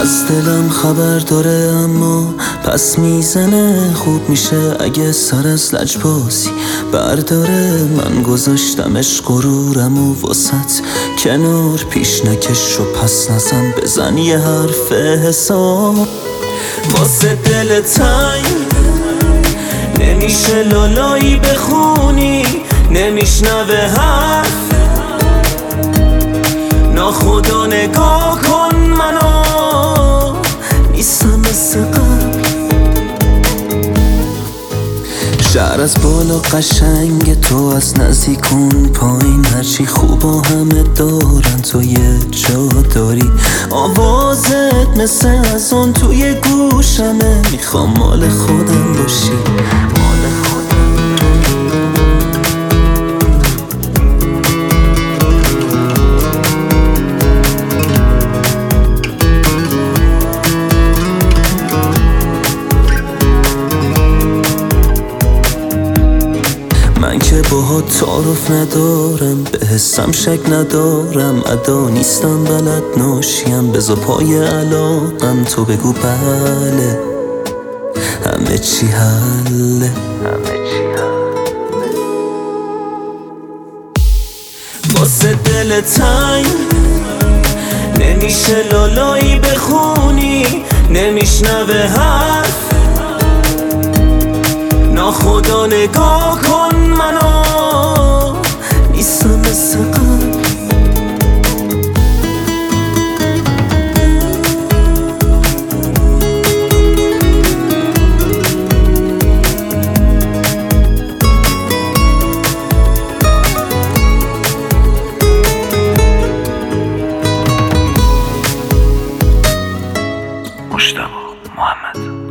از دلم خبر داره اما پس میزنه. خوب میشه اگه سر از لجبازی برداره. من گذاشتمش غرورم و واسط کنار. پیش نکش و پس نزن، بزن یه حرف حساب. واسه دل تنگ نمیشه لالایی بخونی، نمیشنوه حرف. ناخدا نگاه کن منو، نیستم مثل قبل. شهر از بالا قشنگ، تو از نزدیکون پایین. هرچی خوبا همه دارن، تو یه جا داری. آوازت مثل از اون توی گوشمه، میخوام مال خودم باشی، مال خودم. من که باهات تعارف ندارم، به حسم شک ندارم. ادا نیستم بلد ناشیم، بذار پای علاقم. تو بگو بله، همه چی حله. واسه دل تنگ نمیشه لالایی بخونی، نمیشنوه حرف. ناخدا نگاه کن منو، نیستم مثل قبل. مجتبی محمد.